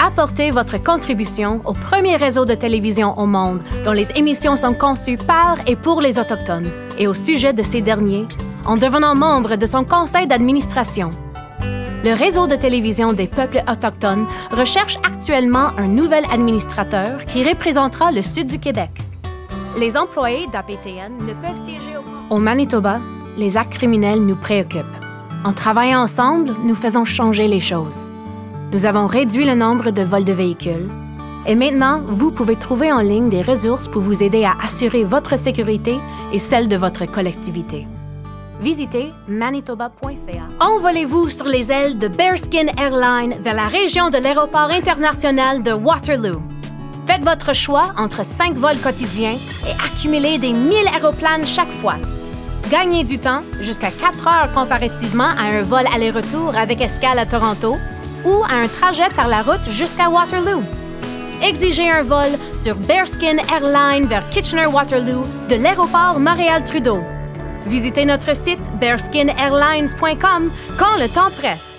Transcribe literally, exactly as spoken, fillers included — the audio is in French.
Apportez votre contribution au premier réseau de télévision au monde dont les émissions sont conçues par et pour les Autochtones et au sujet de ces derniers en devenant membre de son conseil d'administration. Le réseau de télévision des peuples autochtones recherche actuellement un nouvel administrateur qui représentera le sud du Québec. Les employés d'A P T N ne peuvent siéger au... Au Manitoba, les actes criminels nous préoccupent. En travaillant ensemble, nous faisons changer les choses. Nous avons réduit le nombre de vols de véhicules. Et maintenant, vous pouvez trouver en ligne des ressources pour vous aider à assurer votre sécurité et celle de votre collectivité. Visitez manitoba point c a. Envolez-vous sur les ailes de Bearskin Airlines vers la région de l'aéroport international de Waterloo. Faites votre choix entre cinq vols quotidiens et accumulez des mille aéroplanes chaque fois. Gagnez du temps, jusqu'à quatre heures comparativement à un vol aller-retour avec escale à Toronto ou à un trajet par la route jusqu'à Waterloo. Exigez un vol sur Bearskin Airlines vers Kitchener-Waterloo de l'aéroport Montréal-Trudeau. Visitez notre site bearskin airlines point com quand le temps presse.